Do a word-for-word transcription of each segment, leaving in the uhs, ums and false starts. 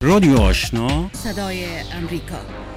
رادیو آشنا، صدای امریکا.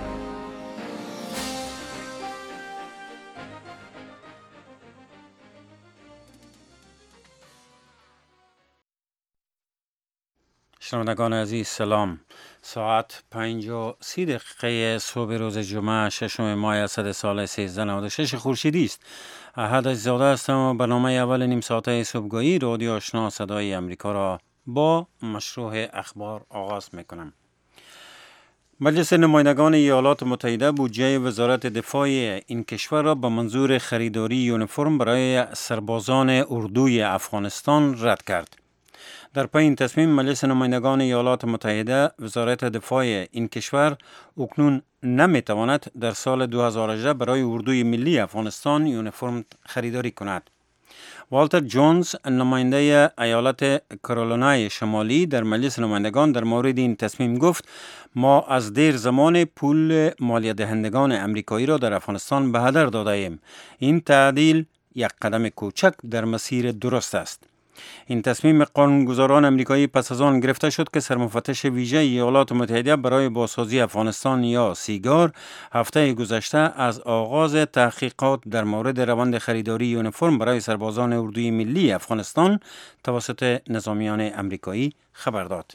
شنوندگان عزیز سلام. ساعت پنج و سی دقیقه صبح روز جمعه ششم ماه اسد سال سیزده نود و شش خورشیدی است. احد زاده هستم و برنامه اول نیم ساعته صبحگاهی رادیو آشنا صدای امریکا را با مشروع اخبار آغاز میکنم. مجلس نمایندگان ایالات متحده بودجه وزارت دفاع این کشور را به منظور خریداری یونیفرم برای سربازان اردوی افغانستان رد کرد. در پی این تصمیم مجلس نمایندگان ایالات متحده وزارت دفاع این کشور اکنون نمیتواند در سال دو هزار و هجده برای اردوی ملی افغانستان یونیفرم خریداری کند. والتر جونز نماینده ایالت کارولینای شمالی در مجلس نمایندگان در مورد این تصمیم گفت ما از دیر زمان پول مالیه دهندگان امریکایی را در افغانستان به هدر داده ایم. این تعدیل یک قدم کوچک در مسیر درست است. این تصمیم قانونگذاران امریکایی پس از آن گرفته شد که سرمفتش ویژه ایالات متحده برای بازسازی افغانستان یا سیگار هفته گذشته از آغاز تحقیقات در مورد روند خریداری یونیفرم برای سربازان اردوی ملی افغانستان توسط نظامیان امریکایی خبر داد.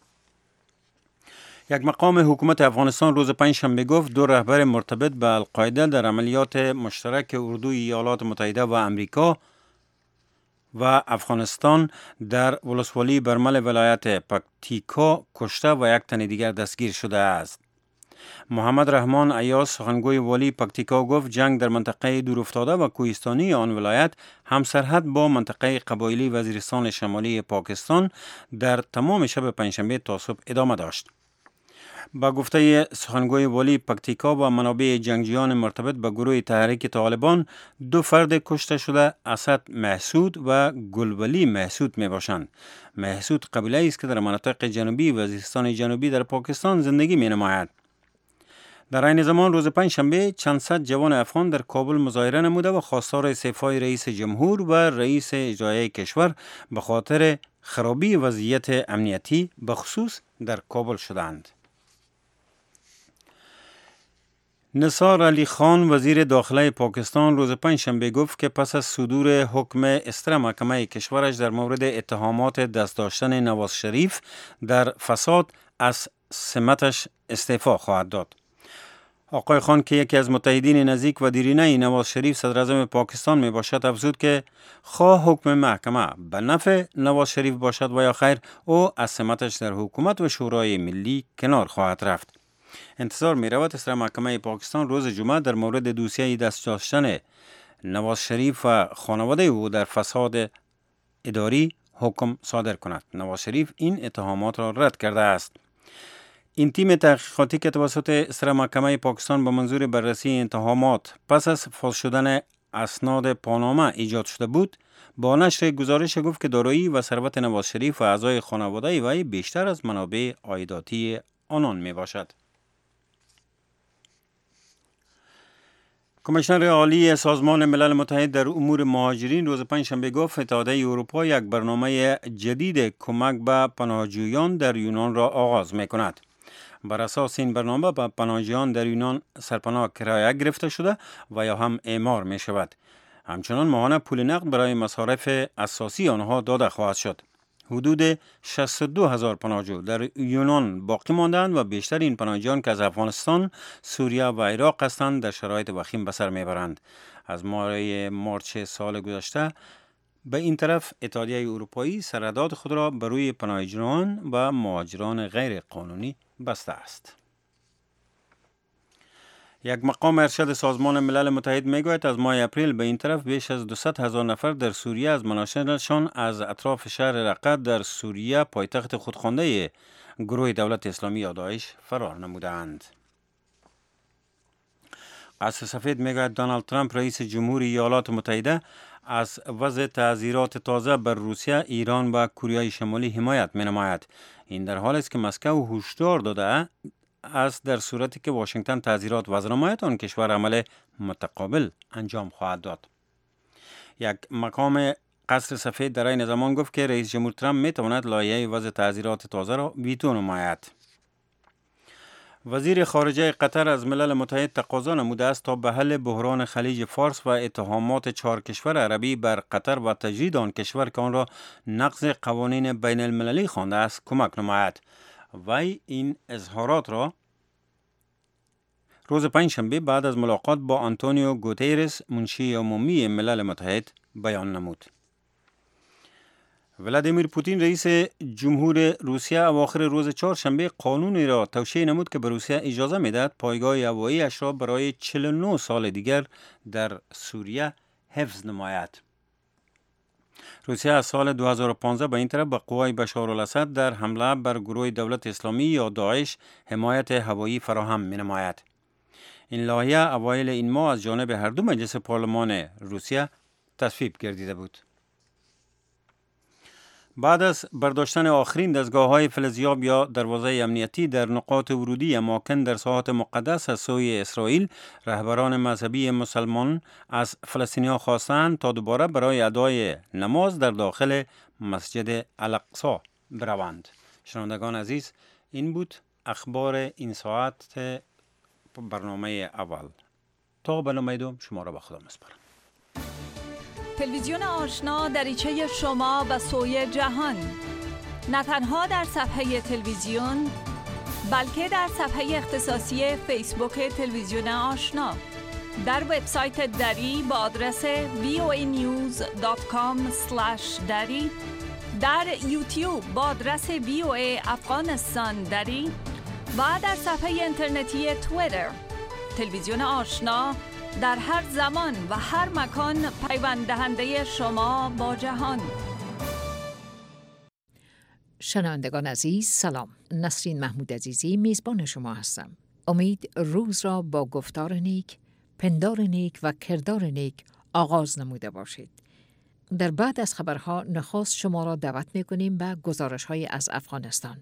یک مقام حکومت افغانستان روز پنجشنبه گفت دو رهبر مرتبط به القاعده در عملیات مشترک اردوی ایالات متحده و امریکا و افغانستان در ولسوالی برمل ولایت پکتیکا کشته و یک تن دیگر دستگیر شده است. محمد رحمان ایاز سخنگوی والی پکتیکا گفت جنگ در منطقه دورافتاده و کوهستانی آن ولایت همسرحد با منطقه قبایلی وزیرستان شمالی پاکستان در تمام شب پنجشنبه تا صبح ادامه داشت. با گفته سخنگوی والی پکتیکا و منابع جنگجویان مرتبط به گروه تحریک طالبان دو فرد کشته شده اسد محسود و گلولی محسود می باشند. محسود قبیله است که در مناطق جنوبی وزیرستان جنوبی در پاکستان زندگی می نماید. در این زمان روز پنجشنبه چند صد جوان افغان در کابل مظاهره نموده و خواستار استعفای رئیس جمهور و رئیس اجرایی کشور به خاطر خرابی وضعیت امنیتی بخصوص در کابل شدند. نثار علی خان وزیر داخله پاکستان روز پنجشنبه گفت که پس از صدور حکم استر محکمه کشورش در مورد اتهامات دست داشتن نواز شریف در فساد از سمتش استعفا خواهد داد. آقای خان که یکی از متحدین نزدیک و دیرینه نواز شریف صدر اعظم پاکستان می باشد افزود که خواه حکم محکمه به نفع نواز شریف باشد و یا خیر او از سمتش در حکومت و شورای ملی کنار خواهد رفت. انتظار می رود استر محکمه پاکستان روز جمعه در مورد دوسیه دست داشتن نواز شریف و خانواده او در فساد اداری حکم صادر کند. نواز شریف این اتهامات را رد کرده است. این تیم تحقیقاتی که توسط استر محکمه پاکستان به منظور بررسی اتهامات پس از فاش شدن اسناد پاناما ایجاد شده بود با نشر گزارش گفت که دارایی و ثروت نواز شریف و اعضای خانواده وی بیشتر از منابع عایداتی آنان می باشد. کمیشنر عالی سازمان ملل متحد در امور مهاجرین روز پنجشنبه گفت اتحادیه اروپا یک برنامه جدید کمک به پناهجویان در یونان را آغاز می کند. بر اساس این برنامه به پناهجویان در یونان سرپناه کرایه گرفته شده و یا هم اعمار می شود. همچنان ماهانه پول نقد برای مصارف اساسی آنها داده خواهد شد. حدود شصت و دو هزار پناهجو در یونان باقی ماندند و بیشتر این پناهجویان که از افغانستان، سوریه و عراق هستند در شرایط وخیم به سر میبرند. از ماه مارچ سال گذشته به این طرف اتحادیه اروپایی سرحدات خود را بر روی پناهجویان و مهاجران غیر قانونی بسته است. یک مقام ارشد سازمان ملل متحد میگوید از ماه اپریل به این طرف بیش از دویست هزار نفر در سوریه از مناشرشان از اطراف شهر رقه در سوریه پایتخت خودخوانده گروه دولت اسلامی یا داعش فرار نمودند. قصر سفید میگوید دونالد ترامپ رئیس جمهوری ایالات متحده از وضع تعزیرات تازه بر روسیه، ایران و کره شمالی حمایت می‌نماید. این در حالی است که مسکو هشدار داده است در صورتی که واشنگتن تعزیرات وضع نماید آن کشور عمل متقابل انجام خواهد داد. یک مقام قصر سفید در این زمان گفت که رئیس جمهور ترامپ میتواند لایحه وضع تعزیرات تازه را ویتو نماید. وزیر خارجه قطر از ملل متحد تقاضا نموده است تا به حل بحران خلیج فارس و اتهامات چهار کشور عربی بر قطر و تجدید آن کشور که آن را نقض قوانین بین المللی خوانده است کمک نماید. وی این اظهارات را روز پنجشنبه بعد از ملاقات با آنتونیو گوتیرس منشی عمومی ملل متحد بیان نمود. ولادیمیر پوتین رئیس جمهور روسیه اواخر روز چهارشنبه قانونی را توشیح نمود که به روسیه اجازه میدهد پایگاه هوایی اش را برای چهل و نه سال دیگر در سوریه حفظ نماید. روسیه از سال دو هزار و پانزده به این طرف به قوای بشارالاسد در حمله بر گروه دولت اسلامی یا داعش حمایت هوایی فراهم می نماید. این لایحه اوایل این ماه از جانب هر دو مجلس پارلمان روسیه تصویب گردیده بود. بعد از برداشتن آخرین دستگاه‌های فلزیاب یا دروازه امنیتی در نقاط ورودی اماکن در ساحات مقدس از سوی اسرائیل، رهبران مذهبی مسلمان از فلسطینی‌ها خواستند تا دوباره برای ادای نماز در داخل مسجد الاقصی بروند. شنوندگان عزیز، این بود اخبار این ساعت برنامه اول. تا برنامه دوم شما را به خدا می‌سپارم. تلویزیون آشنا دریچه شما به سوی جهان، نه تنها در صفحه تلویزیون بلکه در صفحه اختصاصی فیسبوک تلویزیون آشنا، در وبسایت دری با آدرس وی او ای نیوز دات کام اسلش دری، در یوتیوب با آدرس وی او ای افغانستان دری و در صفحه اینترنتی توییتر. تلویزیون آشنا در هر زمان و هر مکان پیوند دهنده شما با جهان. شنوندگان عزیز سلام، نسرین محمود عزیزی میزبان شما هستم. امید روز را با گفتار نیک، پندار نیک و کردار نیک آغاز نموده باشید. در بعد از خبرها نخست شما را دعوت می‌کنیم به گزارش‌های از افغانستان.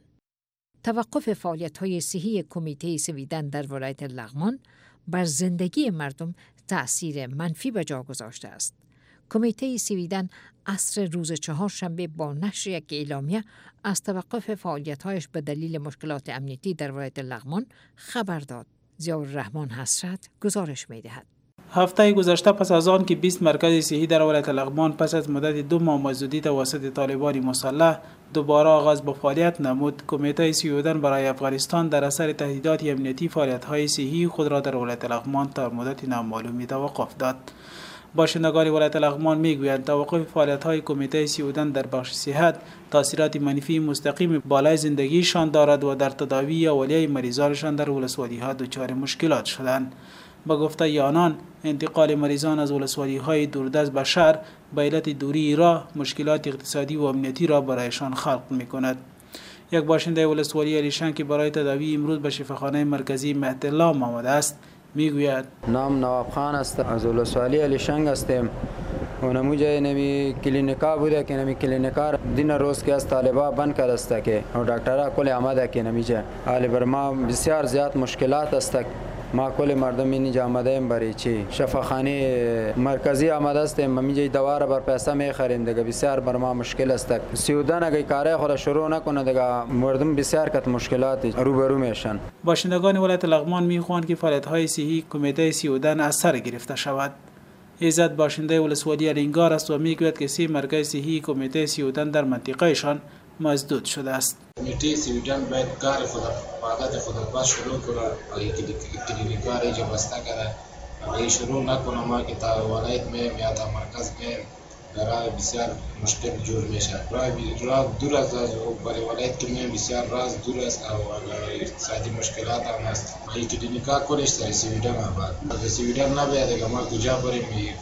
توقف فعالیت‌های صحی کمیته سویدن در ولایت لغمان بر زندگی مردم تأثیر منفی به جا گذاشته است. کمیته سویدن عصر روز چهارشنبه با نشر یک اعلامیه از توقف فعالیت‌هایش به دلیل مشکلات امنیتی در ولایت لغمان خبر داد. ضیاءالرحمن حسرت گزارش می‌دهد. هفته گذشته پس از آن که بیست مرکز صحی در ولایت لغمان پس از مدت دو ماه مزدودی توسط طالبان مسلح دوباره آغاز به فعالیت نمود، کمیته سویدن برای افغانستان در اثر تهدیدات امنیتی فعالیت‌های صحی خود را در ولایت لغمان تا مدت نامعلومی توقف داد. باشندگان ولایت لغمان میگویند توقف فعالیت‌های کمیته سویدن در بخش صحت تاثیرات منفی مستقیم بالای زندگیشان دارد و در تداوی اولیه مریضانشان در ولسوالی‌ها دچار مشکلات شدند. با گفته آنان انتقال مریضان از ولسوالی‌های دوردست به شهر به علت دوری راه مشکلات اقتصادی و امنیتی را برایشان خلق می‌کند. یک باشنده ولسوالی الیشنگ که برای تداوی امروز به شفاخانه مرکزی مهد الله آمده است میگوید: نام نواب خان است، از ولسوالی الیشنگ هستیم. اونمو جای نمی کلینیکا بوده که نمی کلینیکا دین روز که از طالبا بند کرده است که و دکترها کل آمده که نمیجه حالی بر ما بسیار زیاد مشکلات است. ما کل مردم اینجا آمده ایم برای چی شفاخانه مرکزی آمده استیم، ما میجای دوا را بر پیسه میخریم دیگه، بسیار بر ما مشکل است. سیودن اگه کار خود شروع نکنه دیگه مردم بسیار کت مشکلات روبرو میشن. باشندگان ولایت لغمان میخواهند که فعالیت‌های صحی کمیته سیودن از سر گرفته شود. عزت باشنده ولسوالی الینگار است و میگوید که سی مرکز صحی کمیته سیودن در منطقهشان مسدود شده است. کمیته سویدن باید کار خود فعالیت خود باز شروع کنه. اگه کلینیکا را جا بسته کرده اگه شروع نکنه ما که تا ولایت میم یا تا مرکز میم برای بسیار مشکل جور میشه. راه دور از برای ولایت که میم بسیار راز دور است و اقتصادی مشکلات هم است. اگه کلینیکا کلش سر سویدن آباد اگه سویدن نباید اگه ما کجا بریم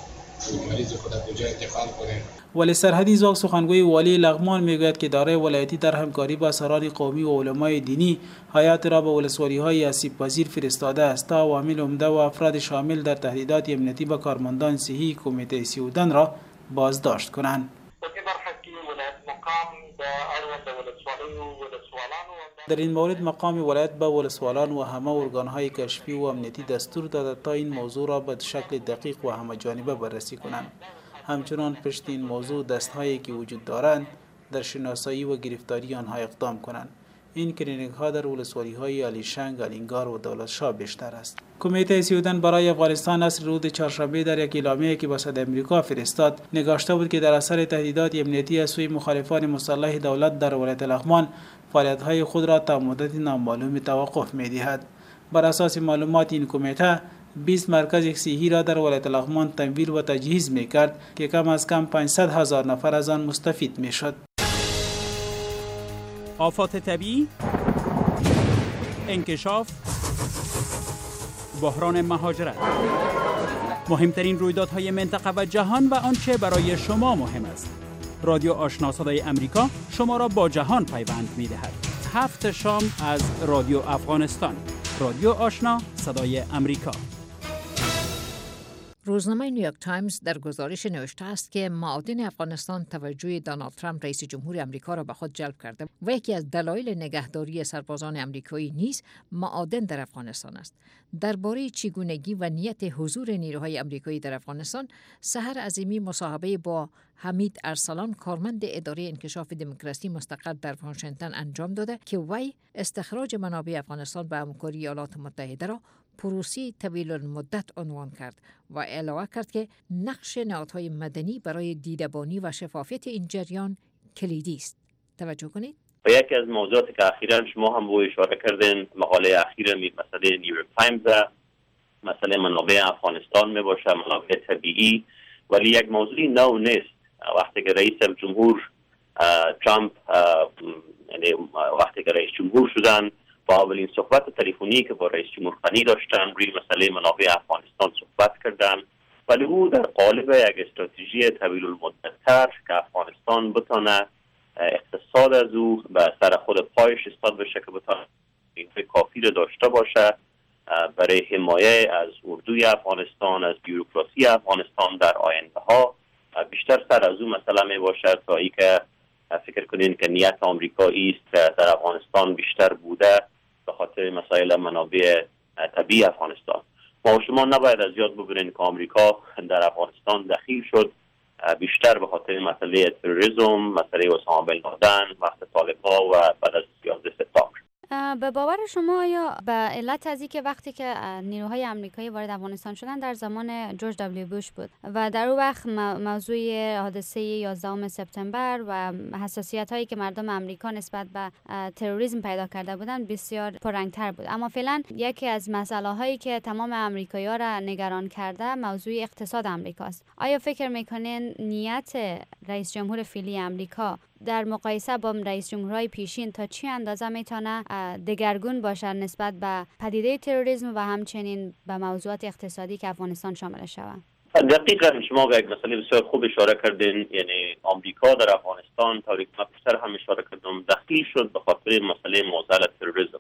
مریض خود کجا انتقال کنیم. ولی سرحدی زاغ سخنگوی والی لغمان میگوید که اداره ولایتی در همکاری با اسرار قومی و علمای دینی هیئت را به ولسوالی‌های آسیب پذیر فرستاده است تا عوامل عمده و افراد شامل در تهدیدات امنیتی به کارمندان صحی کمیته سیودن را بازداشت کنند. در این مورد مقام ولایت به ولسوالان و همه ارگان‌های کشفی و امنیتی دستور داده تا این موضوع را به شکل دقیق و همه جانبه بررسی کنند. همچنان پشت این موضوع دست‌هایی که وجود دارند در شناسایی و گرفتاری آنها اقدام کنند. این کلینیک ها در ولسوالی های علیشنگ، الینگار و دولت شاه بیشتر است. کمیته سیودن برای افغانستان اصر روز چهارشنبه در یک اعلامیه که با صد امریکا فرستاد نگاشته بود که در اثر تهدیدات امنیتی از سوی مخالفان مسلح دولت در ولایت لغمان فعالیت‌های خود را تا مدت نامعلوم توقف می‌دهد. بر اساس معلومات این کمیته بیست مرکز صحی را در ولایت لغمان تمویل و تجهیز می‌کرد که کم از کم پانصد هزار نفر از آن مستفید می‌شد. آفات طبیعی، انکشاف، بحران مهاجرت، مهمترین رویدادهای منطقه و جهان و آنچه برای شما مهم است. رادیو آشنا صدای امریکا شما را با جهان پیوند می‌دهد. هفت شام از رادیو افغانستان. رادیو آشنا صدای امریکا. روزنامه نیویورک تایمز در گزارش نوشته است که معادن افغانستان توجه دونالد ترامپ رئیس جمهور آمریکا را به خود جلب کرده و یکی از دلایل نگهداری سربازان آمریکایی نیز معادن در افغانستان است. درباره چگونگی و نیت حضور نیروهای آمریکایی در افغانستان، سحر عظیمی مصاحبه با حمید ارسلان کارمند اداره انکشاف دموکراسی مستقر در واشنگتن انجام داده که وی استخراج منابع افغانستان به همکاری ایالات متحده را پروسه طویل المدت عنوان کرد و علاوه کرد که نقش نهادهای مدنی برای دیدبانی و شفافیت این جریان کلیدی است. توجه کنید. و یکی از موضوعاتی که اخیراً شما هم به اشاره کردین، مقاله اخیر مسئله نیویورک تایمز، مسئله منابع افغانستان می باشه، منابع طبیعی، ولی یک موضوعی نو نیست. وقتی که رئیس جمهور ترامپ یعنی وقتی که رئیس جمهور شدن، با اولین صحبت تلفنی که با رئیس جمهور غنی داشتن روی مسئله منابع افغانستان صحبت کردن، ولی او در قالب یک استراتژی طویل المدت‌تر که افغانستان بتونه اقتصاد از او به سر خود پایش ایستاد بشه، که بتونه نیروی کافی را داشته باشه برای حمایت از اردوی افغانستان، از بیوروکراسی افغانستان در آینده ها. بیشتر سر از او مسئله می باشد تا ای که فکر کنین که نیت آمریکایی است که در افغانستان بیشتر بوده به خاطر مسائل منابع طبیعی افغانستان. ما و شما نباید از یاد ببرین که آمریکا در افغانستان دخیل شد بیشتر به خاطر مسئله تروریسم، مسئله اسامه بن لادن، وقت طالب‌ها و بعد از یازده سپتامبر. به باور شما آیا به علت از اینکه وقتی که نیروهای آمریکایی وارد افغانستان شدن در زمان جورج دبلیو بوش بود و در اون وقت موضوع حادثه یازدهم سپتامبر و حساسیت هایی که مردم آمریکا نسبت به تروریسم پیدا کرده بودند بسیار پررنگ‌تر بود، اما فعلا یکی از مسائل هایی که تمام آمریکایی‌ها را نگران کرده موضوع اقتصاد آمریکا است. آیا فکر میکنین نیت رئیس جمهور فعلی آمریکا در مقایسه با رئیس جمهورهای پیشین تا چه اندازه میتونه دگرگون باشه نسبت به پدیده تروریسم و همچنین به موضوعات اقتصادی که افغانستان شامل شود؟ دقیقاً شما به یک مسئله بسیار خوب اشاره کردین. یعنی آمریکا در افغانستان طوری که من پیشتر هم اشاره کردم دخیل شد به خاطر مسئله معضل تروریسم.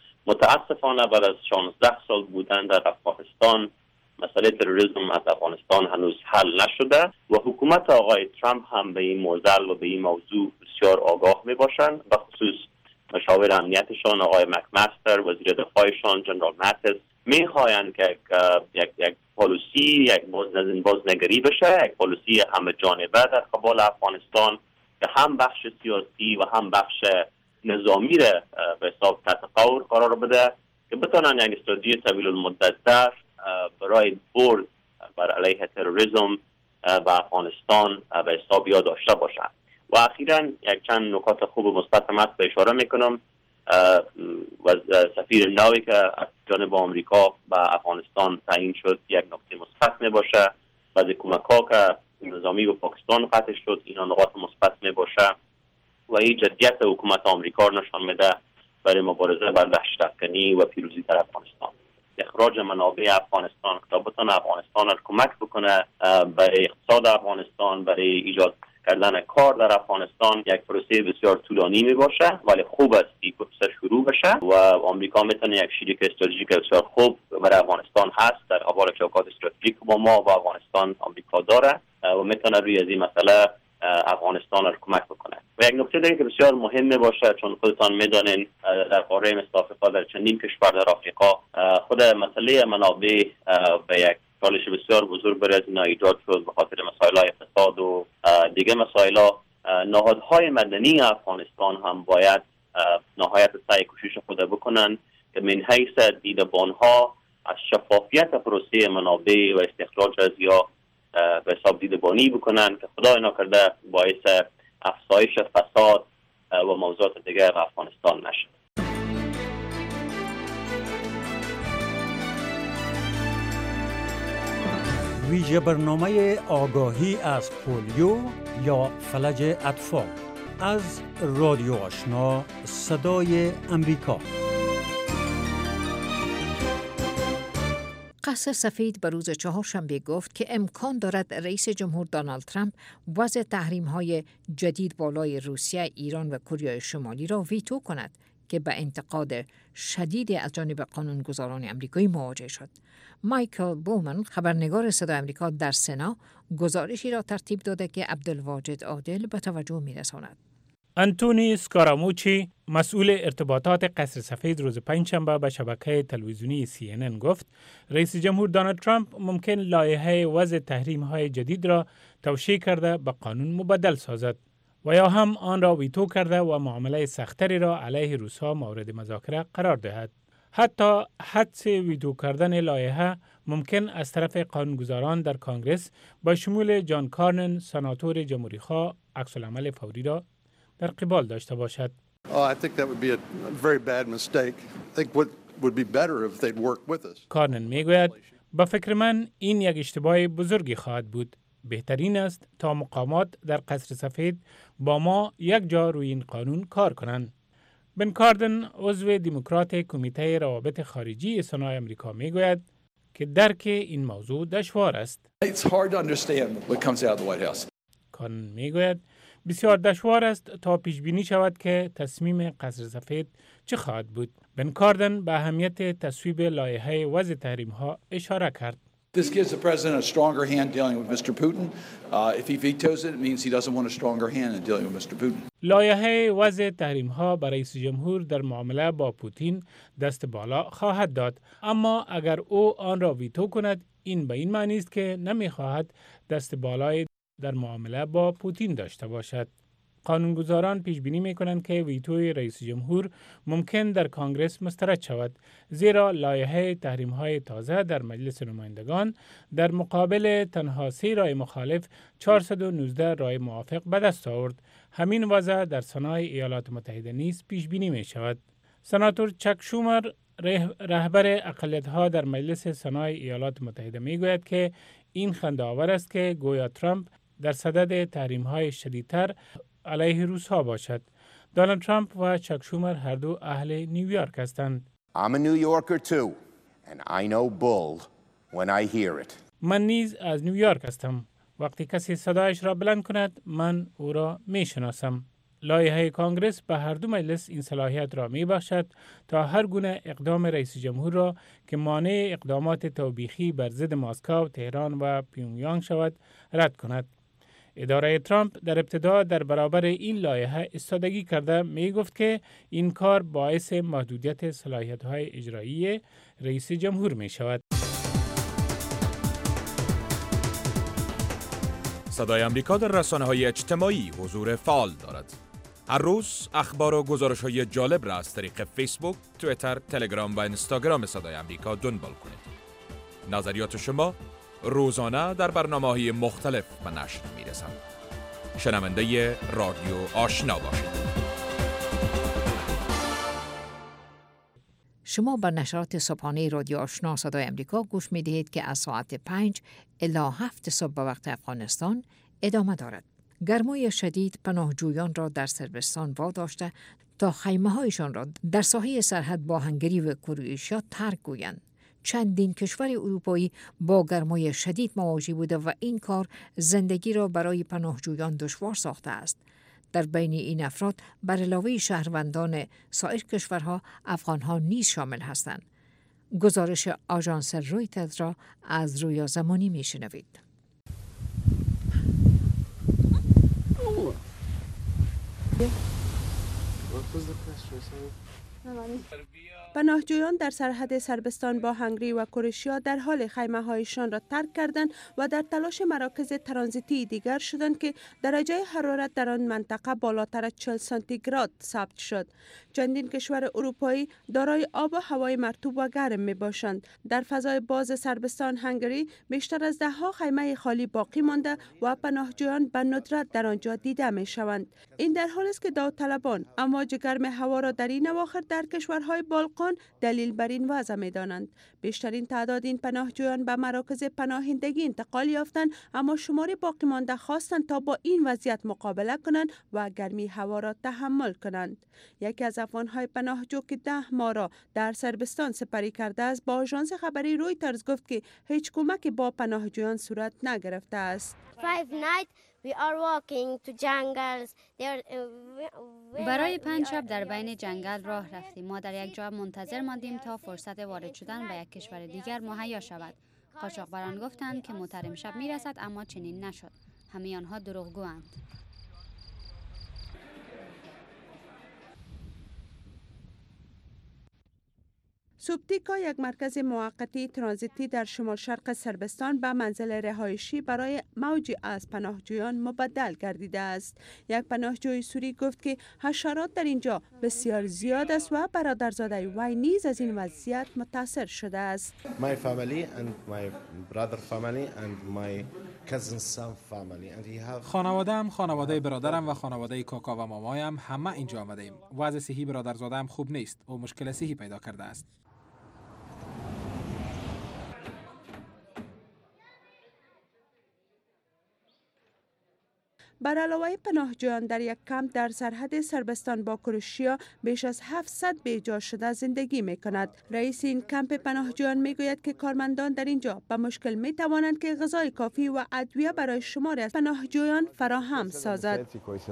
متاسفانه بعد از شانزده سال بودن در افغانستان مسئله تروریسم از افغانستان هنوز حل نشده و حکومت آقای ترامپ هم به این معضل و به این موضوع بسیار آگاه می باشند. به خصوص مشاور امنیتشان آقای مکمستر، وزیر دفاعشان جنرال ماتیس میخواهند که یک یک پالیسی یک بازنگری بشه، یک پالیسی همه جانبه در قبال افغانستان که هم بخش سیاسی و هم بخش نظامی را به حساب تحت غور قرار بده که بتونن یک استراتژی طویل المدت در برای برد بر علیه تروریسم و افغانستان به حساب یاد داشته باشند. و اخیراً یک چند نکات خوب و مثبت هم به اشاره میکنم. و سفیر نوی که از جانب آمریکا به افغانستان تعیین شد یک نکته مثبت می باشه. بعضی کمک ها که نظامی به پاکستان قطع شد اینا نقاط مثبت می باشه و این جدیت حکومت آمریکا نشان میده برای مبارزه بر دهشت افکنی و پیروزی در افغانستان. اخراج منابع افغانستان که بتونه افغانستان را کمک بکنه برای اقتصاد افغانستان، برای ایجاد کردن کار در افغانستان یک پروسه بسیار طولانی می باشه، ولی خوب است که پروسه شروع بشه و آمریکا میتونه یک شریک استراتژیک بسیار خوب برای افغانستان هست در قبال چوکات استراتژیک با ما و افغانستان آمریکا داره و میتونه روی از این مسئله افغانستان را کمک بکنه. و یک نکته دیگه که بسیار مهم می باشه، چون خودتان میدانین در قاره مثل آفریقا در چندین کشور در آفریقا خود مسئله منابع به یک چالش بسیار بزرگ برای از اینا ایجاد شد به خاطر مسائل اقتصاد و دیگه مسائل. نهادهای مدنی افغانستان هم باید نهایت سعی کوشش خود بکنن که من حیث دیدبانها از شفافیت پروسه منابع و استخراج از یا به حساب دیدبانی بکنن که خدای نکرده باعث افزایش فساد و موضوعات دیگر در افغانستان نشد. ویژه برنامه آگاهی از پولیو یا فلج اطفال از رادیو آشنا صدای امریکا. قصر سفید به روز چهارشنبه گفت که امکان دارد رئیس جمهور دونالد ترامپ وضع تحریم‌های جدید بالای روسیه، ایران و کره شمالی را ویتو کند که به انتقاد شدید از جانب قانونگذاران امریکایی مواجه شد. مایکل بومن، خبرنگار صدای امریکا در سنا، گزارشی را ترتیب داده که عبدالواجد عادل به توجه می‌رساند. انتونی اسکاراموچی، مسئول ارتباطات قصر سفید، روز پنجشنبه به شبکه تلویزیونی سی ان ان گفت رئیس جمهور دونالد ترامپ ممکن لایحه وضع تحریم‌های جدید را توشیح کرده به قانون مبدل سازد و یا هم آن را ویتو کرده و معامله سختری را علیه روس‌ها مورد مذاکره قرار دهد. حتی حدس ویتو کردن لایحه ممکن از طرف قانونگذاران در کنگره با شمول جان کارنن، سناتور جمهوری‌خواه، عکس‌العمل فوری را در قبال داشته باشد. کارنن میگوید با فکر من این یک اشتباه بزرگی خواهد بود. بهترین است تا مقامات در قصر سفید با ما یک جا روی این قانون کار کنند. بن کاردن، عضو دموکرات کمیته روابط خارجی سنای امریکا میگوید که درک این موضوع دشوار است. کارنن میگوید بسیار دشوار است تا پیش بینی شود که تصمیم قصر سفید چه خواهد بود. بن کاردن به اهمیت تصویب لایحه وضع تحریم ها اشاره کرد. This gives the president a stronger hand dealing with Mister Putin. Uh, if he vetoes it, it means he doesn't want a stronger hand in dealing with Mister Putin. لایحه وضع تحریم ها برای رئیس جمهور در معامله با پوتین دست بالا خواهد داد، اما اگر او آن را ویتو کند این به این معنی است که نمیخواهد دست بالای در معامله با پوتین داشته باشد. قانونگذاران پیش بینی می‌کنند که ویتوی رئیس جمهور ممکن در کنگره مسترد شود، زیرا لایحه تحریم‌های تازه در مجلس نمایندگان در مقابل تنها سه رای مخالف چهارصد و نوزده رای موافق به دست آورد. همین وضع در سنای ایالات متحده نیز پیش بینی می‌شود. سناتور چک شومر، رهبر اقلیت‌ها در مجلس سنای ایالات متحده می‌گوید که این خنده‌آور است که گویا ترامپ در صدد تحریم‌های شدیدتر علیه روس‌ها باشد. دونالد ترامپ و چک شومر هر دو اهل نیویورک هستند. I'm a New Yorker too and I know bull when I hear it. من نیز از نیویورک هستم. وقتی کسی صدایش را بلند کند من او را میشناسم. لایحه کنگره به هر دو مجلس این صلاحیت را میبخشد تا هر گونه اقدام رئیس جمهور را که مانع اقدامات توبیخی بر ضد مسکو، تهران و پیونگیانگ شود رد کند. اداره ترامپ در ابتدا در برابر این لایحه ایستادگی کرده می گفت که این کار باعث محدودیت صلاحیت‌های اجرایی رئیس جمهور می شود. صدای امریکا در رسانه‌های اجتماعی حضور فعال دارد. هر روز اخبار و گزارش‌های جالب را از طریق فیسبوک، توییتر، تلگرام و اینستاگرام صدای امریکا دنبال کنید. نظریات شما روزانه در برنامه‌های مختلف به نشر می‌رسند. شنونده رادیو آشنا باشید. شما به نشرات صبحانه رادیو آشنا صدای امریکا گوش می‌دهید که از ساعت پنج الی هفت صبح به وقت افغانستان ادامه دارد. گرمای شدید پناهجویان را در صربستان واداشته تا خیمه‌هایشان را در ساحه سرحد با هنگری و کرواتیا ترک گویند. چندین کشور اروپایی با گرمای شدید مواجه بوده و این کار زندگی را برای پناهجویان دشوار ساخته است. در بین این افراد بر علاوه شهروندان سایر کشورها افغانها نیز شامل هستند. گزارش آژانس رویترز را از رویا زمانی میشنوید. پناهجویان در سرحد صربستان با هنگری و کرواتیا در حال خیمه‌هایشان را ترک کردند و در تلاش مراکز ترانزیتی دیگر شدند که درجه حرارت در آن منطقه بالاتر از چهل سانتیگراد ثبت شد. چندین کشور اروپایی دارای آب و هوای مرطوب و گرم می باشند. در فضای باز سربستان هنگری بیشتر از ده ها خیمه خالی باقی مانده و پناهجویان به ندرت در آنجا دیده می شوند. این در حالی است که داوطلبان امواج گرم هوا را در این اواخر در کشورهای بالکان دلیل بر این وضع می دانند. بیشترین تعداد این پناهجویان به مراکز پناهندگی انتقال یافتند، اما شماری باقی مانده خواستند تا با این وضعیت مقابله کنند و گرمی هوا را تحمل کنند. یکی از افغان‌های پناهجو که ده ماه را در سربستان سپری کرده است با آژانس خبری رویترز گفت که هیچ کمکی با پناهجویان صورت نگرفته است. برای پنج شب در بین جنگل راه رفتیم. ما در یک جا منتظر ماندیم تا فرصت وارد شدن به یک کشور دیگر مهیا شود. قاچاقبران گفتند که موتر امشب میرسد، اما چنین نشد. همه آنها دروغگویند. سوبتیکا یک مرکز موقتی ترانزیتی در شمال شرق سربستان به منزل رهایشی برای موجی از پناهجویان مبدل گردیده است. یک پناهجوی سوری گفت که حشرات در اینجا بسیار زیاد است و برادرزاده وی نیز از این وضعیت متاثر شده است. My family and my brother family and my cousin's son family and he have خانواده‌ام، خانواده برادرم و خانواده کاکا و مامایم همه اینجا آمده ایم. وضع صحی برادرزاده‌ام خوب نیست و مشکل صحی پیدا کرده است. بر علاوه پناهجویان در یک کمپ در سرحد سربستان با کروشیا بیش از هفتصد بیجا شده زندگی می کند. رئیس این کمپ پناهجویان می گوید که کارمندان در اینجا به مشکل می توانند که غذای کافی و ادویه برای شماری از پناهجویان فراهم سازد.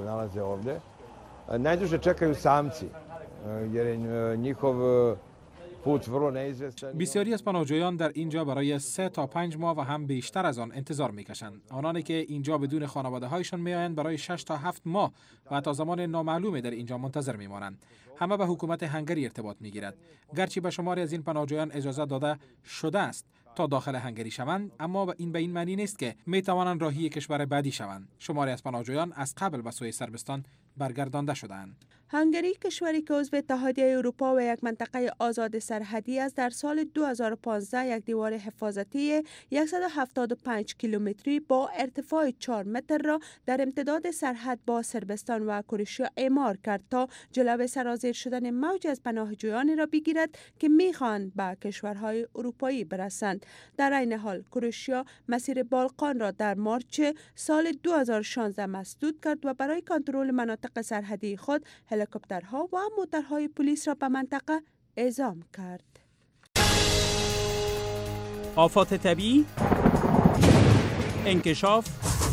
Najduže čekaju samci jer njihov put vrlo neizvestan. بسیاری از پناهجویان در اینجا برای سه تا پنج ماه و هم بیشتر از آن انتظار میکشند. آنانی که اینجا بدون خانواده هایشان میآیند برای شش تا هفت ماه و تا زمان نامعلومی در اینجا منتظر میمانند. همه به حکومت هنگری ارتباط میگیرد. گرچه به شماری از این پناهجویان اجازه داده شده است تا داخل هنگری شوند، اما این به این معنی نیست که می توانند راهی کشور بعدی شوند. شماری از پناهجویان از قبل به سوی سربستان برگردانده شدند. هنگری کشوری که عضو اتحادیه اروپا و یک منطقه آزاد سرحدی است در سال دو هزار و پانزده یک دیوار حفاظتی صد و هفتاد و پنج کیلومتری با ارتفاع چهار متر را در امتداد سرحد با سربستان و کروشیا اعمار کرد تا جلوی سرازیر شدن موج از پناهجویانی را بگیرد که می‌خواهند به کشورهای اروپایی برسند. در این حال کروشیا مسیر بالکان را در مارچ سال دو هزار و شانزده مسدود کرد و برای کنترل مناطق سرحدی خود هلیکوپترها و موترهای پلیس را به منطقه اعزام کرد. آفات طبیعی، انکشاف،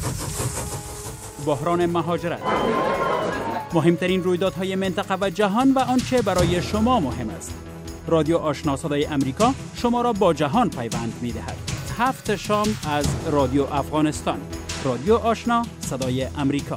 بحران مهاجرت، مهمترین رویدادهای منطقه و جهان و آنچه برای شما مهم است. رادیو آشنا صدای امریکا شما را با جهان پیوند می‌دهد. هفت شام از رادیو افغانستان. رادیو آشنا صدای امریکا.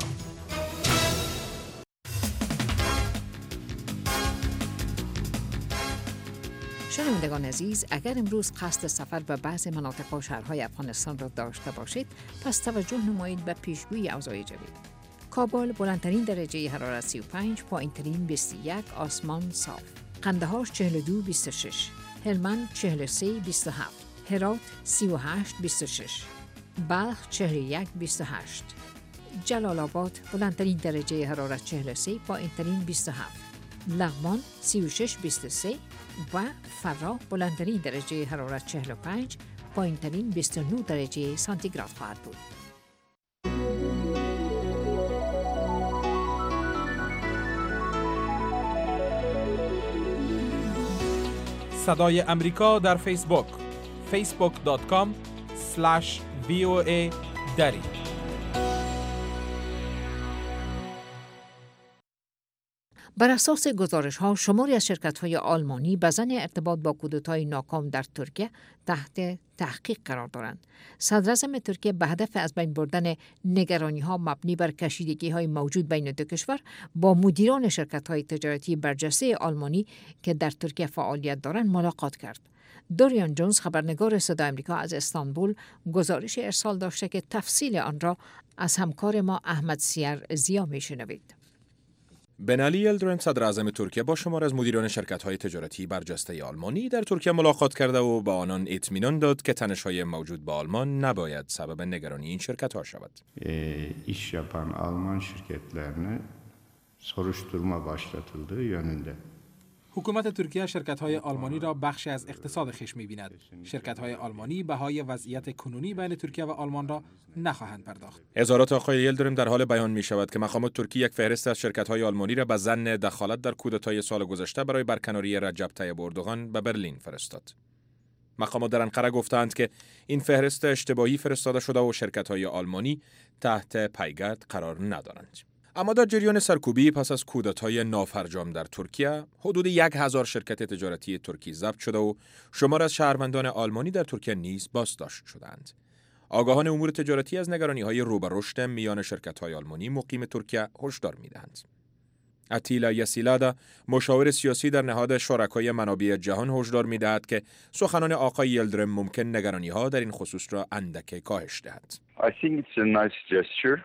شنوندگان عزیز، اگر امروز قصد سفر به بعض مناطق و شهرهای افغانستان را داشته باشید، پس توجه نمایید به پیشگویی اوضاع جوی. کابل بلندترین درجه حرارت سی و پنج، پایینترین بیست و یک، آسمان صاف. قندهار چهل و دو بیست و شش، هلمند چهل و سه بیست و هفت، هرات سی و هشت بیست و شش، بلخ چهل و یک بیست و هشت، جلال آباد بلندترین درجه حرارت چهل و سه، پایینترین بیست و هفت، لغمان سی و شش بیست و سه و فرا بلندترین درجه حرارت چهل و پنج، پایینترین بیست و نه درجه سانتیگراد خواهد بود. صدای امریکا در فیسبوک فیسبوک دات کام اسلش وی او ای دری. بر اساس گزارش ها شماری از شرکت های آلمانی به ظن ارتباط با کودتای ناکام در ترکیه تحت تحقیق قرار دارند. صدر اعظم ترکیه به هدف از بین بردن نگرانی ها مبنی بر کشیدگی های موجود بین دو کشور با مدیران شرکت های تجارتی برجسته آلمانی که در ترکیه فعالیت دارند ملاقات کرد. دوریان جونز خبرنگار صدای آمریکا از استانبول گزارش ارسال داشته که تفصیل آن را از همکار ما احمد سیر زیا میشنوید. بنالی یلدرم صدر اعظم ترکیه با شمار از مدیران شرکت‌های تجارتی برجسته آلمانی در ترکیه ملاقات کرده و به آنان اطمینان داد که تنش‌های موجود با آلمان نباید سبب نگرانی این شرکت‌ها شود. İş yapan Alman şirketlerine soruşturma başlatıldığı yönünde. حکومت ترکیه شرکت‌های آلمانی را بخشی از اقتصاد خویش می‌بیند. شرکت‌های آلمانی بهای وضعیت کنونی بین ترکیه و آلمان را نخواهند پرداخت. اظهارات آقای یلدرم در حال بیان می‌شود که مقامات ترکیه یک فهرست از شرکت‌های آلمانی را به ظن دخالت در کودتای سال گذشته برای برکناری رجب طیب اردوغان به برلین فرستاد. مقامات در انقره گفتند که این فهرست اشتباهی فرستاده شده و شرکت‌های آلمانی تحت پیگرد قرار ندارند. اما در جریان سرکوبی پس از کودتای نافرجام در ترکیه، حدود یک هزار شرکت تجارتی ترکی ضبط شده و شمار از شهروندان آلمانی در ترکیه نیز بازداشت شدند. آگاهان امور تجارتی از نگرانی‌های رو به رشد میان شرکت‌های آلمانی مقیم ترکیه هشدار می‌دهند. اتیلا یسیلادا، مشاور سیاسی در نهاد شرکای منابع جهان، هشدار می‌دهد که سخنان آقای یلدرم ممکن نگرانی‌ها در این خصوص را اندک کاهش دهد. I think it's a nice gesture.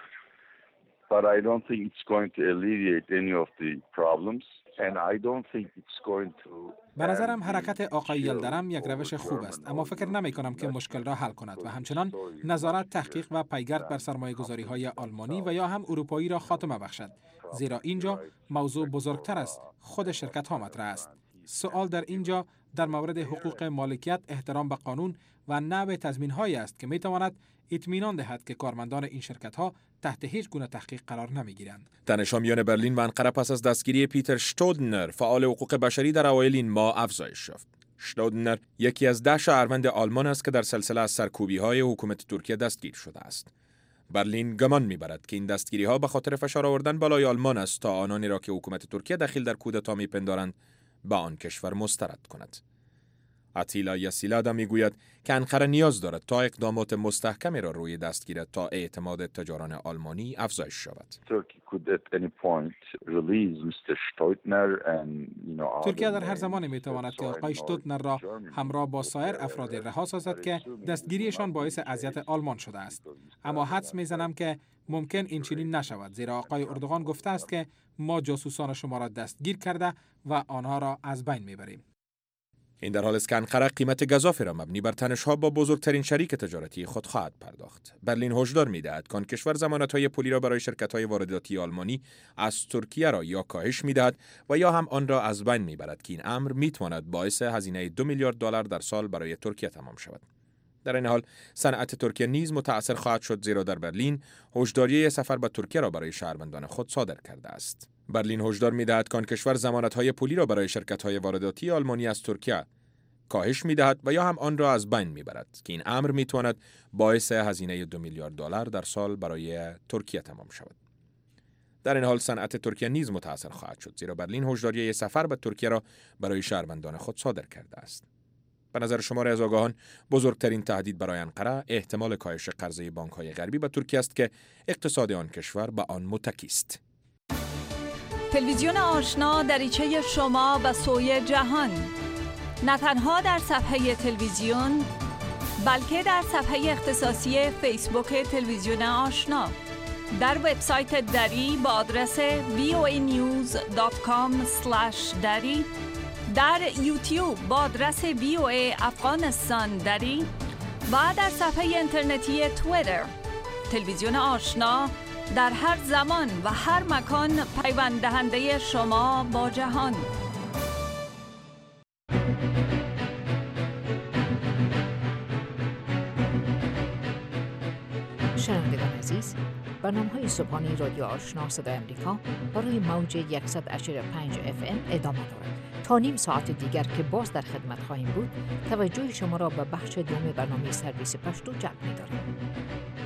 But I don't think it's going to alleviate any of the problems, and I don't think it's going to. به نظرم حرکت آقای یلدرم یک روش خوب است، اما فکر نمی کنم که مشکل را حل کند و همچنان نظارت، تحقیق و پیگرد بر سرمایه‌گذاری های آلمانی و یا هم اروپایی را خاتمه بخشد، زیرا اینجا موضوع بزرگتر از خود شرکت ها مطرح است. سوال در اینجا در مورد حقوق مالکیت، احترام به قانون و نوع تضمین هایی است که می تواند اطمینان دهد که کارمندان این شرکت ها تحت هیچ گونه تحقیق قرار نمی گیرند. تنش‌ها میان برلین و انقره پس از دستگیری پیتر شتودنر، فعال حقوق بشری، در اوایل این ماه افزایش یافت. شتودنر یکی از ده شهروند آلمان است که در سلسله از سرکوبی‌های حکومت ترکیه دستگیر شده است. برلین گمان می‌برد که این دستگیری‌ها به خاطر فشار آوردن بالای آلمان است تا آنانی را که حکومت ترکیه دخیل در کودتا می‌پندارند به آن کشور مسترد کند. اتیلا یسیلادا میگوید که انقره نیاز دارد تا اقدامات مستحکمی را روی دست گیرد تا اعتماد تجاران آلمانی افزایش شود. ترکیه در هر زمانی میتواند که آقای شتودنر را همراه با سایر افراد رها سازد که دستگیریشان باعث اذیت آلمان شده است. اما حدس میزنم که ممکن این چنین نشود، زیرا آقای اردوغان گفته است که ما جاسوسان شما را دستگیر کرده و آنها را از بین میبریم. این در حال است که انقره قیمت گزافی را مبنی بر تنش‌ها با بزرگترین شریک تجارتی خود خواهد پرداخت. برلین هشدار می‌دهد که آن کشور ضمانت‌های پولی را برای شرکت‌های وارداتی آلمانی از ترکیه را یا کاهش می‌دهد و یا هم آن را از بین می‌برد که این امر می‌تواند باعث هزینه دو میلیارد دلار در سال برای ترکیه تمام شود. در این حال صنعت ترکیه نیز متأثر خواهد شد، زیرا در برلین هشداریه سفر به ترکیه را برای شهروندان خود صادر کرده است. برلین هشدار می‌دهد که آن کشور ضمانت‌های پولی را برای شرکت‌های وارداتی آلمانی از ترکیه کاهش می‌دهد و یا هم آن را از بین می‌برد که این امر می‌تواند باعث هزینه دو میلیارد دلار در سال برای ترکیه تمام شود. در این حال صنعت ترکیه نیز متأثر خواهد شد، زیرا برلین هشداریه سفر به ترکیه را برای شهروندان خود صادر کرده است. به نظر شماری از آگاهان بزرگترین تهدید برای انقره احتمال کاهش قرضه بانک‌های غربی به ترکیه است که اقتصاد آن کشور به آن متکی است. تلویزیون آشنا دریچه شما به سوی جهان، نه تنها در صفحه تلویزیون بلکه در صفحه اختصاصی فیسبوک تلویزیون آشنا، در وبسایت دری با آدرس وی او ای نیوز دات کام اسلش دری، در یوتیوب با آدرس وی او ای افغانستان دری و در صفحه اینترنتی توییتر. تلویزیون آشنا در هر زمان و هر مکان پیوند دهنده شما با جهان. شنوندگان عزیز، برنامه‌های صبحانه رادیو آشنا صدای امریکا برای موج صد و هشتاد و پنج اف ام ادامه دارد. تا نیم ساعت دیگر که باز در خدمت خواهیم بود، توجه شما را به بخش دوم برنامه سرویس پشتو جلب می‌داریم.